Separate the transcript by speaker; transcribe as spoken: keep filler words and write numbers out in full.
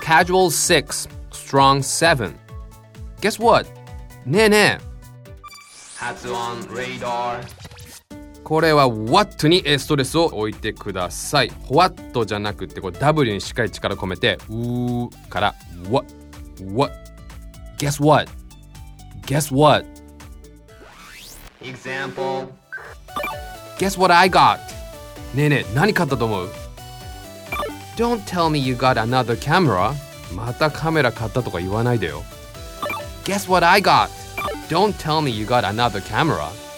Speaker 1: Casual six, strong seven. Guess what? ねえねえ。発音 radar。これは what にストレスを置いてください。what じゃなくてこう W にしっかり力込めてうーから what what guess what guess what example guess what I got ねえねえ何買ったと思う Don't tell me you got another camera またカメラ買ったとか言わないでよ Guess what I got Don't tell me you got another camera